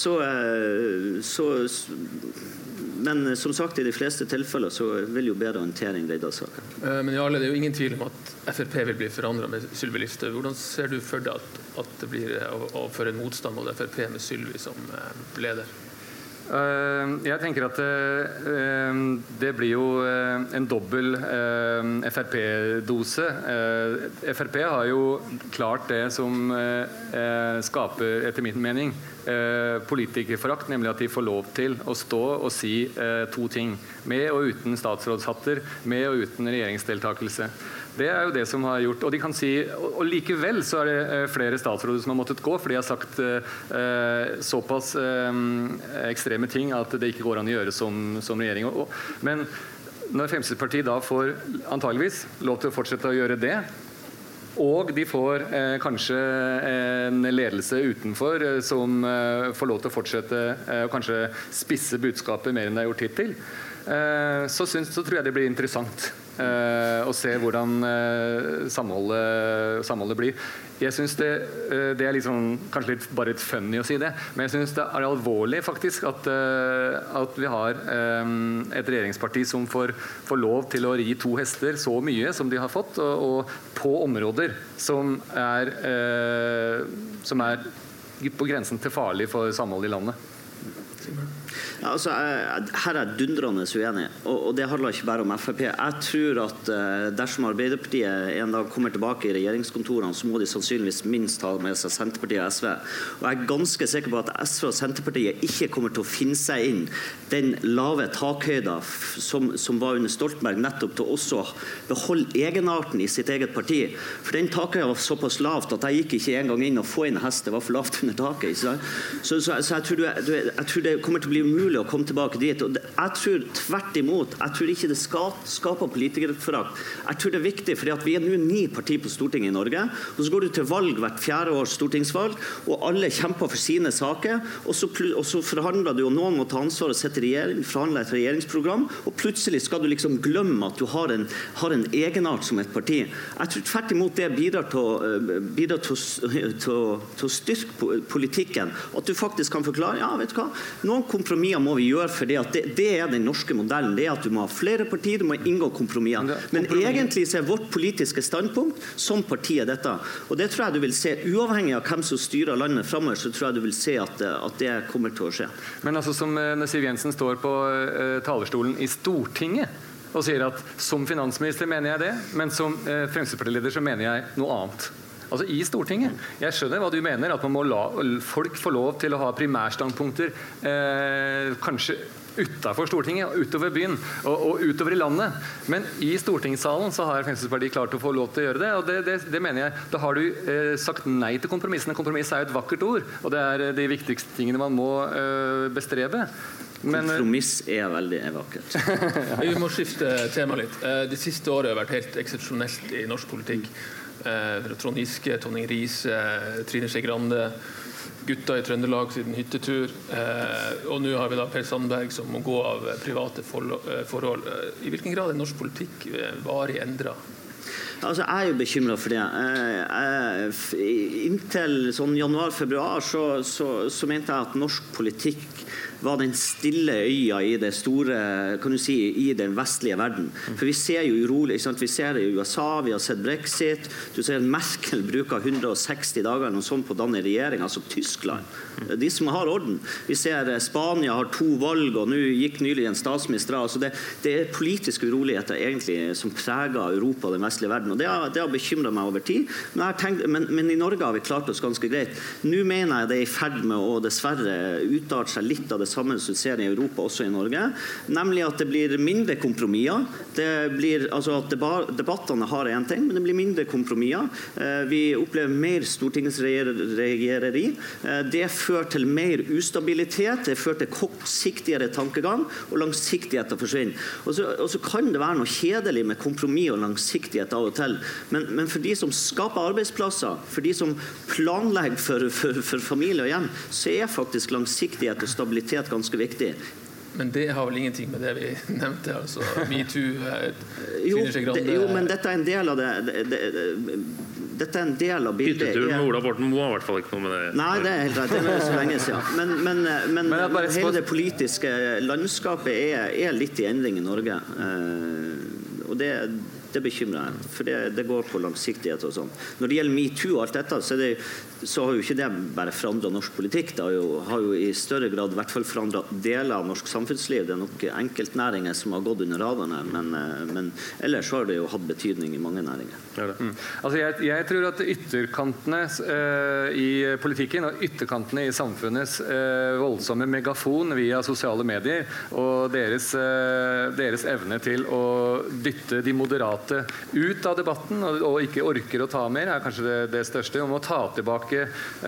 [SPEAKER 6] Men som sagt, i de fleste tilfeller så vil jo bedre håndtering redde saken.
[SPEAKER 3] Men Jarle, det jo ingen tvil om at FrP vil bli forandret med Sylvi Listhaug. Hvordan ser du for deg at det blir å føre en motstand mot FrP med Sylvi som leder?
[SPEAKER 5] Jeg tenker at det blir jo en dobbel FrP-dose. FrP har jo klart det som skaper, etter min mening, politikerforakt, nemlig at de får lov til å stå og si 2 ting, med og uten statsrådshatter, med og uten regjeringsdeltakelse. Det jo det som har gjort, og de kan si, og likevel så det flere statsråder som har måttet gå, for de har sagt såpass ekstreme ting at det ikke går an å gjøre som regjering. Men når Fremskrittspartiet da får antageligvis lov til å fortsette å gjøre det, og de får kanskje en ledelse utenfor som får lov til å fortsette og kanskje spisse budskapet mer enn det har gjort hittil, så tror jeg det blir interessant å se hvordan samholdet blir. Jeg synes det liksom, kanskje litt bare litt funny å si det, men jeg synes det alvorlig faktisk at vi har et regjeringsparti som får lov til å ri 2 hester så mye som de har fått, og på områder som er på grensen til farlig for samhold i landet.
[SPEAKER 6] Ja, altså, her jeg dundrende uenig, og det handler ikke bare om FrP. Jeg tror at dersom Arbeiderpartiet en dag kommer tilbake i regjeringskontorene, så må de sannsynligvis minst ha med seg Senterpartiet og SV. Og jeg ganske sikker på at SV og Senterpartiet ikke kommer til å finne seg inn den lave takhøyda som var under Stoltenberg, nettopp til å også beholde egenarten i sitt eget parti. For den takhøyda var såpass lavt at jeg gikk ikke en gang inn og få inn hest, det var for lavt under taket. Så jeg tror det kommer til å bli umulig å komme tilbake dit. Og jeg tror tvert imot, jeg tror ikke det skaper politikerforakt. Jeg tror det viktig, fordi at vi nå 9 partier på Stortinget i Norge, og så går du til valg hvert 4. års stortingsvalg, og alle kjemper for sine saker, og så forhandler du, og noen må ta ansvar og sette forhandle et regjeringsprogram, og plutselig skal du liksom glemme at du har en egenart som et parti. Jeg tror tvert imot det bidrar til å styrke politikken, at du faktisk kan forklare, ja, vet du hva, noen kompromisser må vi gjøre, fordi at det den norske modellen, det at du må ha flere partier, du må inngå kompromisser. Men egentlig så vårt politiske standpunkt som partiet dette, og det tror jeg du vil se, uavhengig av hvem som styrer landet fremover, så tror jeg du vil se at det kommer til å skje.
[SPEAKER 5] Men altså som når Siv Jensen står på talerstolen i Stortinget og sier at som finansminister mener jeg det, men som Fremskrittspartileder så mener jeg noe annet. Altså i Stortinget. Jeg skjønner hva du mener, at man må la folk få lov til å ha primærstandpunkter kanskje utenfor Stortinget, utover byen og utover i landet. Men i stortingssalen så har Fremskrittspartiet klart å få lov til å gjøre det, og det mener jeg. Da har du sagt nei til kompromissene. Kompromiss jo et vakkert ord, og det de viktigste tingene man må bestrebe.
[SPEAKER 6] kompromiss veldig vakkert.
[SPEAKER 3] Vi må skifte tema litt. Det siste året har vært helt eksepsjonelt i norsk politikk. Trond Giske, Tonning Riise, Trine Skei Grande, gutta i Trøndelag siden hyttetur, og nå har vi da Per Sandberg som må gå av private forhold. I hvilken grad norsk politikk varig endret?
[SPEAKER 6] Altså, jeg jo bekymret for det. Inntil sånn januar-februar så mente jeg at norsk politikk var den stille øya i det store, kan du si, i den vestlige verden. For vi ser jo urolig, vi ser det i USA, vi har sett Brexit, du ser Merkel bruker 160 dager noe sånt på å danne regjering, altså Tyskland. De som har orden. Vi ser Spania har 2 valg, og nå gikk nylig en statsminister. Altså det politiske uroligheter egentlig som preger Europa og den vestlige verden, og det har bekymret meg over tid. Men i Norge har vi klart oss ganske greit. Nå mener jeg det i ferd med å dessverre utarte seg litt av det samme som ser i Europa, også i Norge, nemlig at det blir mindre kompromisser. Det blir, altså at debattene har en ting, men det blir mindre kompromisser. Vi opplever mer stortingsregjereri. Det fører til mer ustabilitet, det fører til kortsiktigere tankegang, og langsiktigheter forsvinner. Og så kan det være noe kjedelig med kompromiss og langsiktighet av og til, men for de som skaper arbeidsplasser, for de som planlegger for familie og hjem, så faktisk langsiktighet og stabilitet ganske viktig.
[SPEAKER 3] Men det har vel ingenting med det vi nevnte, altså MeToo,
[SPEAKER 6] Trine Skei Grande. Jo, men dette en del av det. Dette en del av bildet.
[SPEAKER 4] Hytteturen med Ola Borten Moe har i hvert fall ikke noe med det.
[SPEAKER 6] Nei, det helt rett. Det så lenge siden. Men hele det politiske landskapet litt i endring i Norge. Og det bekymrer jeg, for det går på langsiktighet og sånn. Når det gjelder MeToo og alt dette, så har jo ikke det bare forandret norsk politikk. Det har jo i større grad i hvert fall forandret deler av norsk samfunnsliv. Det nok enkeltnæringer som har gått under radarene, men ellers har det jo hatt betydning i mange næringer.
[SPEAKER 5] Altså jeg tror at ytterkantene i politikken og ytterkantene i samfunnets voldsomme megafon via sosiale medier og deres evne til å dytte de moderate ut av debatten og ikke orker å ta mer, kanskje det største. Om å ta tilbake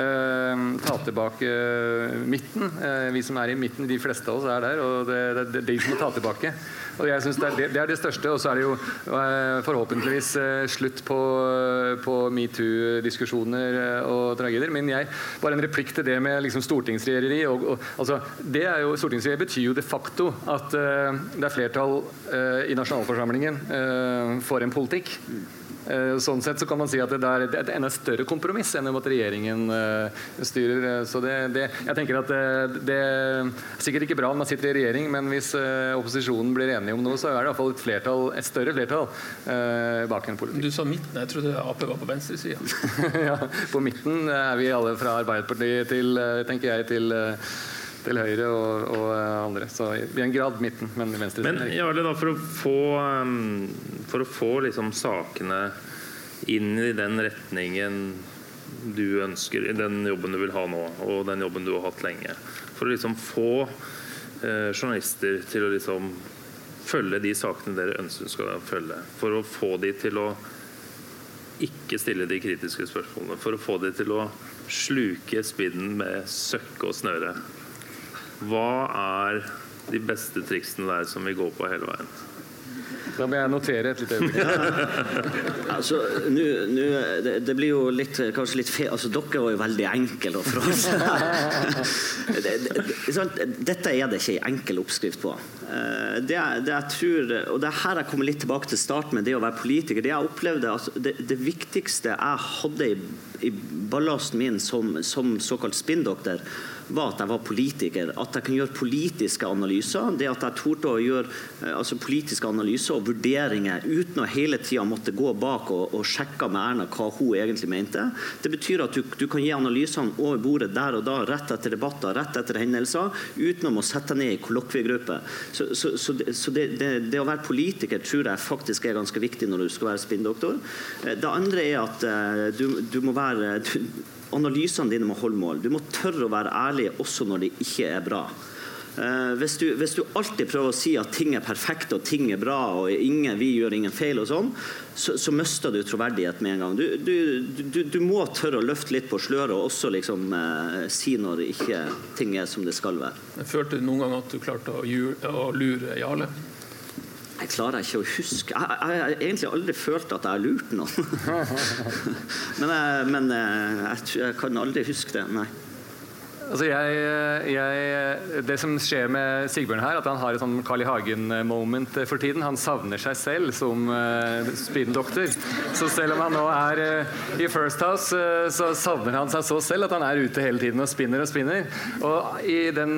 [SPEAKER 5] midten. Vi som i midten, de fleste av oss der, og det er de som må ta tilbake. Og jeg synes det er det største, og så det jo forhåpentligvis slutt på MeToo-diskusjoner og tragedier. Men bare en replikk til det med liksom stortingsregjereri. Altså, stortingsregjereri betyr jo de facto at det flertall i nasjonalforsamlingen for en politikk. Sånn sett så kan man si at det er et enda større kompromiss enn at regjeringen styrer. Så jeg tenker at det er sikkert ikke bra når man sitter i regjering, men hvis opposisjonen blir enige om noe, så det i hvert fall et større flertall bak en politikk.
[SPEAKER 3] Du sa midten, jeg trodde AP var på venstre siden.
[SPEAKER 5] Ja, på midten vi alle fra Arbeiderpartiet til, tenker jeg, til Høyre og andre, så i en grad midten, men venstre.
[SPEAKER 4] Men Jarle, da, for å få liksom sakene inn i den retningen du ønsker, i den jobben du vil ha nå, og den jobben du har hatt lenge, for å liksom få journalister til å liksom følge de sakene dere ønsker skal følge, for å få de til å ikke stille de kritiske spørsmålene, for å få de til å sluke spidden med søkk og snøre. Hva de beste triksene der som vi går på hele veien?
[SPEAKER 5] Da må jeg notere et litt øyeblikk.
[SPEAKER 6] Altså, det blir jo kanskje litt feil. Altså, dere var jo veldig enkle å forholde seg. Dette det ikke en enkel oppskrift på. Det jeg tror, og det her jeg kommer litt tilbake til start med, det å være politiker, det jeg opplevde, altså, det viktigste jeg hadde i ballasten min som såkalt spinndoktor, var at jeg var politiker, at jeg kunne gjøre politiske analyser, det at jeg torde å gjøre politiske analyser og vurderinger uten å hele tiden måtte gå bak og sjekke med Erna hva hun egentlig mente. Det betyr at du kan gi analysene over bordet der og da, rett etter debatter, rett etter hendelser, uten å sette ned i kollokviegruppe. Så det å være politiker tror jeg faktisk ganske viktig når du skal være spinndoktor. Det andre at du må være... Analysene dine må holde mål. Du må tørre å være ærlig også når det ikke bra. Hvis du alltid prøver å si at ting perfekt og ting bra og vi gjør ingen feil og sånn, så mister du troverdighet med en gang. Du må tørre å løfte litt på sløret og også liksom si når ikke ting som det skal være.
[SPEAKER 3] Jeg følte noen gang at du klarte å lure Jarle?
[SPEAKER 6] Jeg klarer ikke å huske. Jeg har egentlig aldri følt at jeg har lurt noen. men jeg kan aldri huske det, nei.
[SPEAKER 5] Altså det som skjer med Sigbjørn her, at han har et sånn Carl I. Hagen-moment for tiden. Han savner seg selv som spindoktor. Så selv om han nå I First House, så savner han seg så selv at han ute hele tiden og spinner. Og I den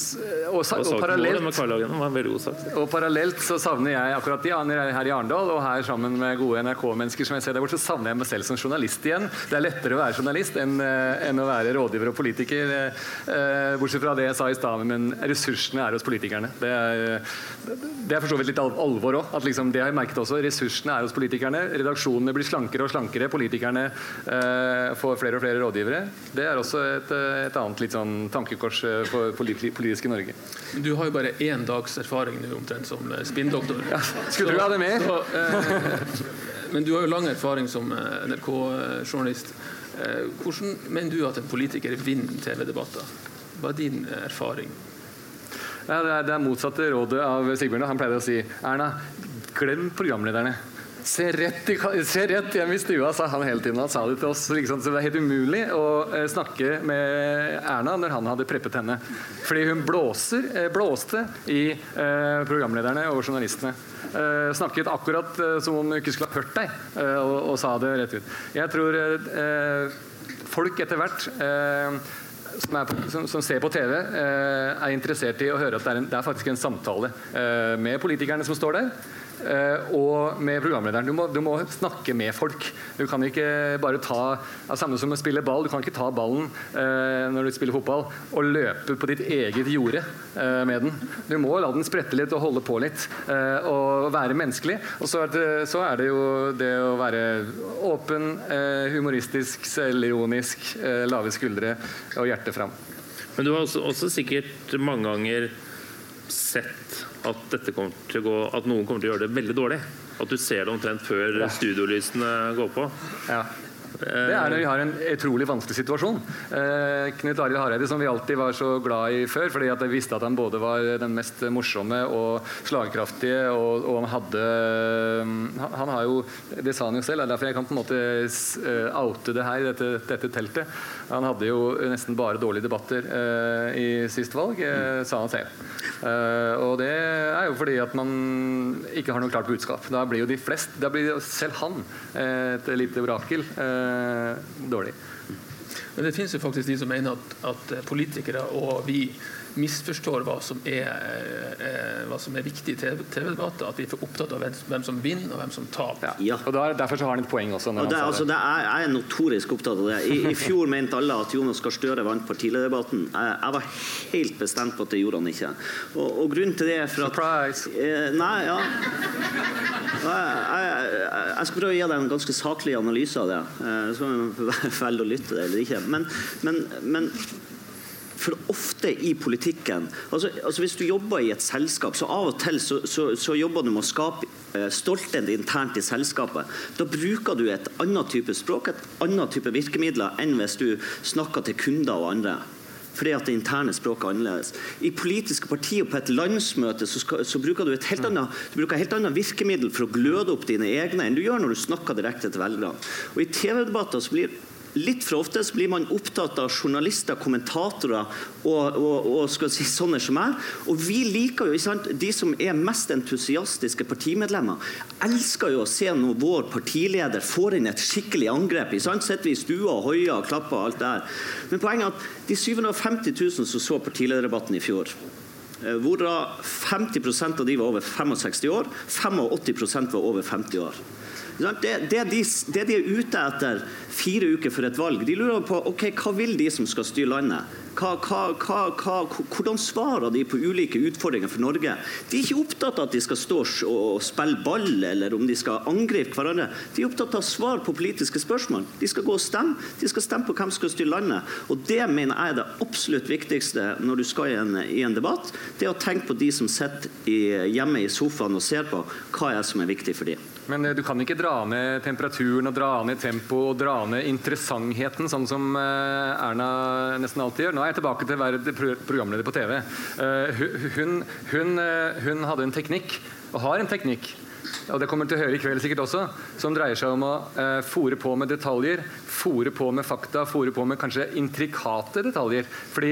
[SPEAKER 5] og parallelt så savner jeg akkurat her I Arendal og her sammen med gode NRK-mennesker som jeg ser der borte, så savner jeg meg selv som journalist igjen. Det lettere å være journalist enn å være rådgiver og politiker. Bortsett fra det jeg sa I stedet, men ressursene hos politikerne. Det for så vidt litt alvor også, at liksom, det har jeg merket også. Ressursene hos politikerne, redaksjonene blir slankere og slankere, politikerne får flere og flere rådgivere. Det også et annet litt sånn tankekors for politiske Norge.
[SPEAKER 3] Du har jo bare 1 dags erfaring nå omtrent som spinndoktor.
[SPEAKER 5] Ja, skulle du ha det med?
[SPEAKER 3] Men du har jo lang erfaring som NRK-journalist. Hvordan mener du at en politiker vinner TV-debatter? Hva din erfaring?
[SPEAKER 5] Ja, det motsatte rådet av Sigbjørn. Han pleide å si, Erna, glem programlederne. Se rett hjem I stua, sa han hele tiden. Han sa det til oss, liksom, så det var helt umulig å snakke med Erna når han hadde preppet henne. Fordi hun blåste I programlederne og journalistene. Snakket akkurat som om hun ikke skulle ha hørt deg og sa det rett ut. Jeg tror folk etter hvert som ser på TV interessert I å høre at det faktisk en samtale med politikerne som står der og med programlederen. Du må snakke med folk. Du kan ikke bare samme som å spille ball, du kan ikke ta ballen når du spiller fotball og løpe på ditt eget jorde med den. Du må la den sprette litt og holde på litt og være menneskelig. Og så det jo det å være åpen, humoristisk, selvironisk, lave skuldre og hjertet fram.
[SPEAKER 4] Men du har også sikkert mange ganger sett at at noen kommer til å gjøre det veldig dårlig. At du ser det omtrent før studiolysene går på.
[SPEAKER 5] Ja. Det når vi har en utrolig vanskelig situasjon. Knut Arild Hareide, som vi alltid var så glad I før, fordi at jeg visste at han både var den mest morsomme og slagkraftige, og han har jo, det sa han jo selv, derfor jeg kan på en måte oute det her I dette teltet. Han hadde jo nesten bare dårlige debatter I sist valg, sa han selv. Og det jo fordi at man ikke har noe klart budskap. Da blir jo de flest, da blir jo selv han et lite orakel dårlig.
[SPEAKER 3] Men det finnes jo faktisk de som mener at politikere og vi misforstår hva som viktig I TV-debatter, at vi for opptatt av hvem som vinner og hvem som taper.
[SPEAKER 5] Ja. Og derfor så har han et poeng også.
[SPEAKER 6] Jeg notorisk opptatt av det. I fjor mente alle at Jonas Gahr Støre vant partilederdebatten. Jeg var helt bestemt på at det gjorde han ikke. Og grunnen til det for at...
[SPEAKER 5] Surprise!
[SPEAKER 6] Nei, ja. Jeg skal prøve å gi deg en ganske saklig analyse av det. Så veldig å lytte det eller ikke. Men for ofte I politikken, altså hvis du jobber I et selskap, så av og til så jobber du med å skape stolthet internt I selskapet. Da bruker du et annet type språk, et annet type virkemidler enn hvis du snakker til kunder og andre. Fordi at det interne språket annerledes. I politiske partier på et landsmøte så bruker du helt annet virkemiddel for å gløde opp dine egne enn du gjør når du snakker direkte til velgerne. Og I TV-debatter så blir litt for ofte så blir man opptatt av journalister, kommentatorer og skal si sånne som meg. Og vi liker jo, sant, de som mest entusiastiske partimedlemmer, elsker jo å se når vår partileder får inn et skikkelig angrep. Sant? Sitter vi I stua og hoier og klapper og alt det her. Men poenget at de 750 000 som så partilederdebatten I fjor, hvorav 50% av de var over 65 år, 85% var over 50 år. Det de ute etter 4 uker for et valg, de lurer på, ok, hva vil de som skal styre landet? Hvordan svarer de på ulike utfordringer for Norge? De ikke opptatt av at de skal stå og spille ball, eller om de skal angripe hverandre. De opptatt av svar på politiske spørsmål. De skal gå og stemme. De skal stemme på hvem som skal styre landet. Og det mener jeg det absolutt viktigste når du skal i en debatt, det å tenke på de som sitter hjemme i sofaen og ser på hva som viktig for dem.
[SPEAKER 5] Men du kan ikke dra ned temperaturen og dra ned tempo og dra ned interessantheten, sånn som Erna nesten alltid gjør. Nå jeg tilbake til å være programleder på TV. Hun hadde en teknikk, og har en teknikk, og det kommer til å høre i kveld sikkert også, som dreier seg om å fore på med detaljer, fore på med fakta, fore på med kanskje intrikate detaljer. Fordi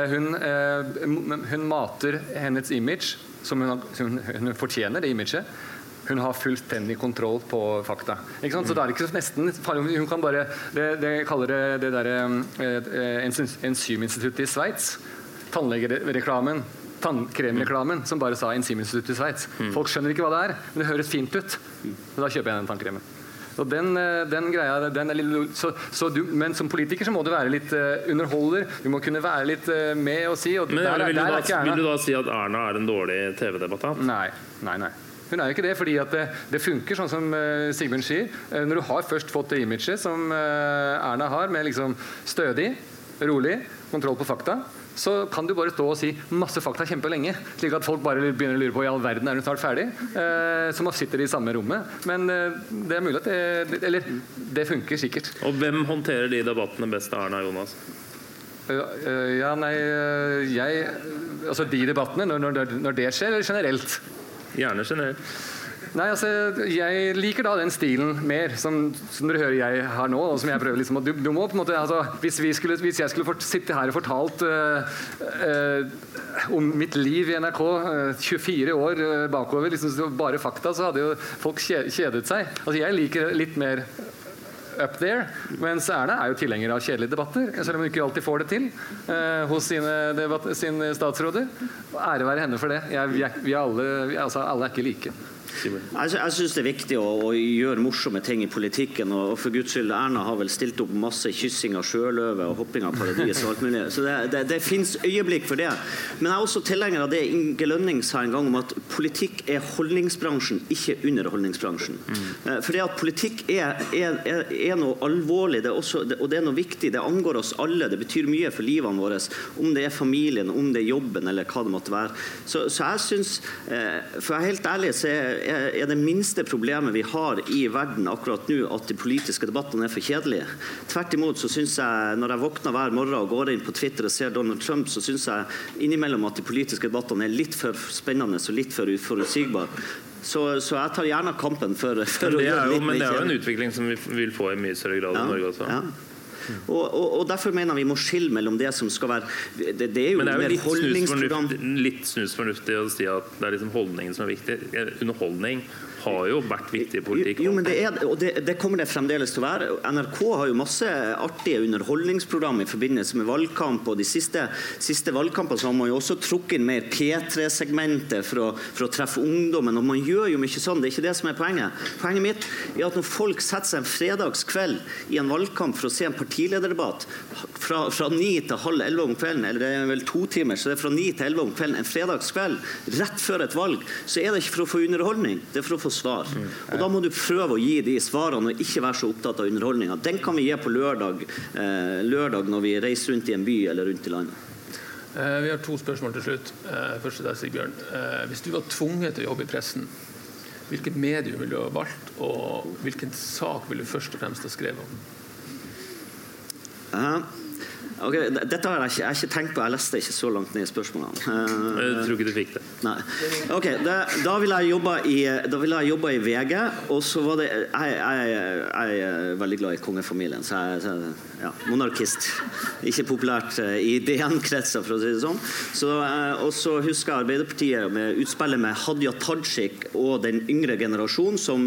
[SPEAKER 5] hun mater hennes image, som hun fortjener det imaget. Hun har fullstendig kontroll på fakta. Ikke sant? Så det ikke nesten farlig. Hun kan bare, det kaller det der enzyminstituttet i Sveits, tannlegereklamen, tannkremreklamen, som bare sa enzyminstituttet i Sveits. Folk skjønner ikke hva det men det høres fint ut. Så da kjøper jeg den tannkremen. Og den greia, den litt, men som politiker så må du være litt underholder, du må kunne være litt med og si, og
[SPEAKER 4] men vil du da si at Erna en dårlig TV-debattant?
[SPEAKER 5] Nei. Hun jo ikke det, fordi at det funker sånn som Sigbjørn sier. Når du har først fått det imaget som Erna har, med liksom stødig, rolig, kontroll på fakta, så kan du bare stå og si masse fakta kjempelenge, slik at folk bare begynner å lure på i all verden hun snart ferdig, som sitter i samme rommet. Men det mulig at det funker sikkert.
[SPEAKER 4] Og hvem håndterer de debattene best, Erna og Jonas?
[SPEAKER 5] Altså de debattene, når det skjer, eller generelt?
[SPEAKER 4] Gjerne generelt.
[SPEAKER 5] Nei, altså, jeg liker da den stilen mer, som dere hører jeg har nå, og som jeg prøver liksom, du må på en måte, altså, hvis jeg skulle sitte her og fortalt om mitt liv i NRK 24 år bakover, liksom bare fakta, så hadde jo folk kjedet seg. Altså, jeg liker litt mer up there, mens Erna jo tilhenger av kjedelige debatter, selv om hun ikke alltid får det til hos sine statsråder. Ære være henne for det. Alle ikke like.
[SPEAKER 6] Jeg synes det viktig å gjøre morsomme ting i politikken, og for Guds skyld, Erna har vel stilt opp masse kyssing av sjøløve og hopping av paradis og alt mulig, så det finnes øyeblikk for det. Men jeg også tilhenger av det Inge Lønning sa en gang om at politikk holdningsbransjen, ikke underholdningsbransjen. Fordi at politikk noe alvorlig, og det noe viktig, det angår oss alle, det betyr mye for livene våre, om det familien, om det jobben, eller hva det måtte være. Så jeg synes, for jeg helt ærlig, så det minste problemet vi har i verden akkurat nå at de politiske debattene for kjedelige. Tvert imot så synes jeg, når jeg våkner hver morgen og går inn på Twitter og ser Donald Trump, så synes jeg innimellom at de politiske debattene litt for spennende og litt for uforutsigbare. Så jeg tar gjerne kampen for å gjøre litt mer kjedelig.
[SPEAKER 4] Men det jo en utvikling som vi vil få i mye større grad i Norge også.
[SPEAKER 6] Ja. Og derfor mener vi må skille mellom det som skal være det jo mer holdningsprogram.
[SPEAKER 4] Litt snusfornuftig å si at det liksom holdningen som viktig. Underholdning har jo vært viktig i politikk.
[SPEAKER 6] Jo, men det kommer det fremdeles til å være. NRK har jo masse artige underholdningsprogram i forbindelse med valgkamp, og de siste valgkampene så har man jo også trukket inn mer P3-segmenter for å treffe ungdommen, og man gjør jo mye sånn, det ikke det som poenget. Poenget mitt at når folk setter seg en fredagskveld i en valgkamp for å se en partilederdebatt fra 9 til halv 11 om kvelden, eller det vel 2 timer, så det fra 9 til 11 om kvelden, en fredagskveld, rett før et valg, så det ikke for å få underholdning, det for å få svar. Og da må du prøve å gi de svarene og ikke være så opptatt av underholdninga. Den kan vi gi på lørdag når vi reiser rundt i en by eller rundt i landet.
[SPEAKER 3] Vi har 2 spørsmål til slutt. Først til deg, Sigbjørn. Hvis du var tvunget til å jobbe i pressen, hvilket medium ville du ha valgt, og hvilken sak ville du først og fremst ha skrevet om?
[SPEAKER 6] Okay, dette har jeg ikke tenkt på, jeg leste ikke så langt ned i spørsmålene.
[SPEAKER 4] Jeg tror ikke du fikk det.
[SPEAKER 6] Nei. Ok, da vil jeg jobbe i VG, og så var det, jeg veldig glad i kongefamilien, så monarkist. Ikke populært i DN-kretser, for å si det sånn. Og så husker jeg Arbeiderpartiet med utspillet med Hadia Tajik og den yngre generasjon som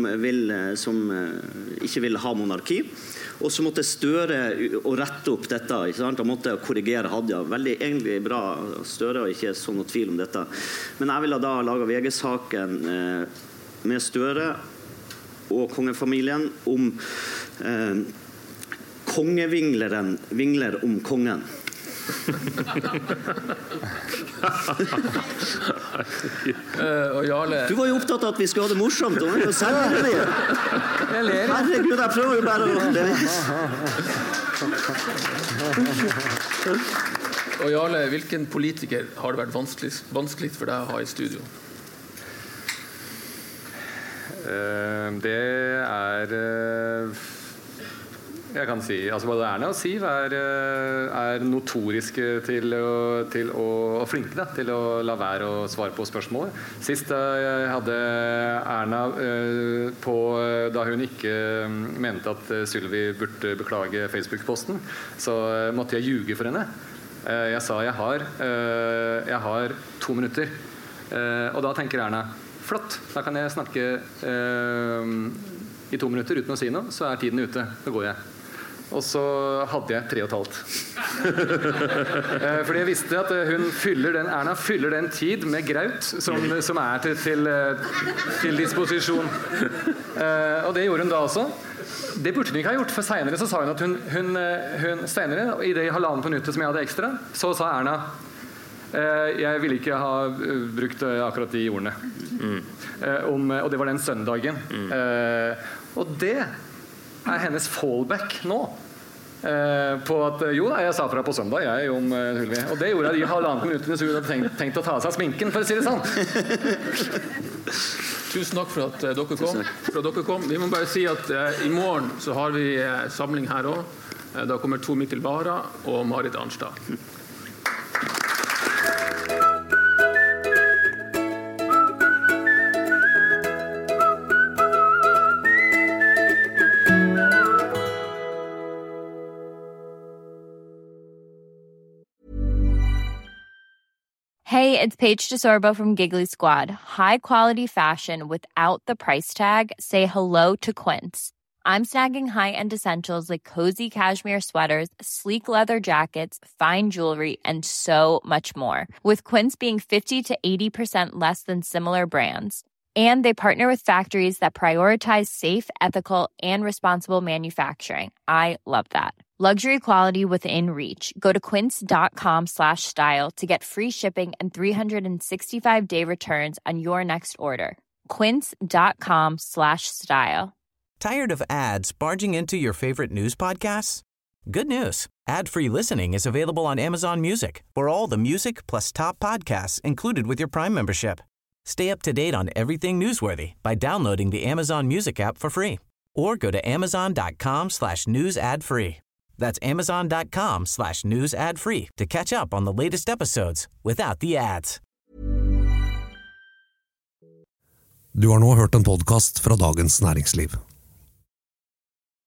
[SPEAKER 6] ikke vil ha monarki. Og så måtte Støre å rette opp dette, ikke sant? Han måtte korrigere Hadia. Veldig egentlig bra Støre, og ikke sånn noe tvil om dette. Men jeg ville da lage VG-saken med Støre og kongefamilien om kongevingleren vingler om kongen.
[SPEAKER 3] Og Jarle...
[SPEAKER 6] Du var jo opptatt av at vi skulle ha det morsomt, og vi selger det.
[SPEAKER 5] Jeg ler.
[SPEAKER 6] Herregud, jeg prøver jo bare å...
[SPEAKER 3] Og Jarle, hvilken politiker har det vært vanskeligst for deg å ha i studio?
[SPEAKER 5] Det jeg kan si, altså både Erna og Siv er notoriske til å flinke da, til å la være å svare på spørsmålet. Sist jeg hadde Erna da hun ikke mente at Sylvi burde beklage Facebook-posten, så måtte jeg ljuge for henne. Jeg sa jeg har 2 minutter, og da tenker Erna, flott, da kan jeg snakke i 2 minutter uten å si noe, så tiden ute, da går jeg. Og så hadde jeg 3,5. Fordi jeg visste at Erna fyller den tid med graut som til disposisjon. Og det gjorde hun da også. Det burde hun ikke ha gjort, for senere så sa hun at hun senere, i det 1,5 minuttet som jeg hadde ekstra, så sa Erna jeg ville ikke ha brukt akkurat de ordene. Og det var den søndagen. Og det hennes fallback nå på at jo da, jeg sa fra på søndag jeg om Sylvi, og det gjorde jeg de 1,5 minuttene så hun hadde tenkt å ta av seg sminken, for å si det sånn.
[SPEAKER 3] Tusen takk for at dere kom. Vi må bare si at i morgen så har vi samling her også. Da kommer Tor Mikkel Wara og Marit Arnstad.
[SPEAKER 10] Hey, it's Paige DeSorbo from Giggly Squad. High quality fashion without the price tag. Say hello to Quince. I'm snagging high-end essentials like cozy cashmere sweaters, sleek leather jackets, fine jewelry, and so much more. With Quince being 50 to 80% less than similar brands. And they partner with factories that prioritize safe, ethical, and responsible manufacturing. I love that. Luxury quality within reach. Go to quince.com/style to get free shipping and 365-day returns on your next order. Quince.com/style.
[SPEAKER 11] Tired of ads barging into your favorite news podcasts? Good news. Ad-free listening is available on Amazon Music for all the music plus top podcasts included with your Prime membership. Stay up to date on everything newsworthy by downloading the Amazon Music app for free or go to amazon.com/news ad free. That's amazon.com/news ad free to catch up on the latest episodes without the ads.
[SPEAKER 1] Du har nå hørt en podcast fra Dagens Næringsliv.